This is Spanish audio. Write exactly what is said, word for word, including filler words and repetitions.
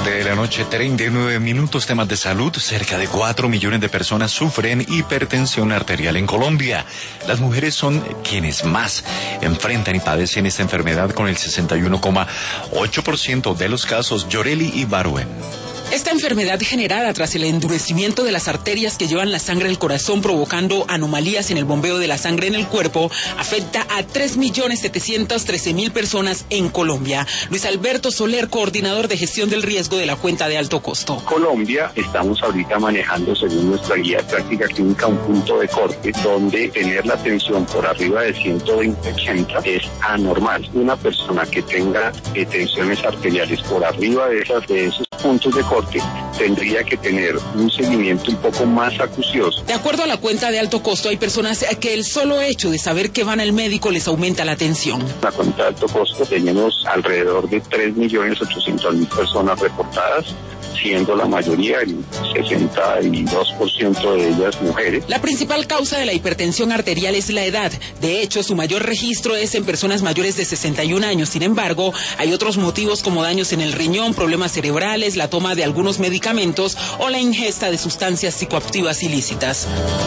nueve de la noche, treinta y nueve minutos, temas de salud. Cerca de cuatro millones de personas sufren hipertensión arterial en Colombia. Las mujeres son quienes más enfrentan y padecen esta enfermedad, con el sesenta y uno coma ocho por ciento de los casos. Yoreli Ibarwen. Esta enfermedad, generada tras el endurecimiento de las arterias que llevan la sangre al corazón, provocando anomalías en el bombeo de la sangre en el cuerpo, afecta a tres millones setecientos trece mil personas en Colombia. Luis Alberto Soler, coordinador de gestión del riesgo de la cuenta de alto costo. Colombia, estamos ahorita manejando, según nuestra guía de práctica clínica, un punto de corte donde tener la tensión por arriba de ciento veinte ochenta es anormal. Una persona que tenga eh, tensiones arteriales por arriba de, esas, de esos puntos de corte tendría que tener un seguimiento un poco más acucioso. De acuerdo a la cuenta de alto costo, hay personas que el solo hecho de saber que van al médico les aumenta la tensión. La cuenta de alto costo tenemos alrededor de tres millones ochocientas mil personas reportadas, siendo la mayoría, el sesenta y dos por ciento de ellas mujeres. La principal causa de la hipertensión arterial es la edad. De hecho, su mayor registro es en personas mayores de sesenta y un años. Sin embargo, hay otros motivos como daños en el riñón, problemas cerebrales, la toma de algunos medicamentos o la ingesta de sustancias psicoactivas ilícitas.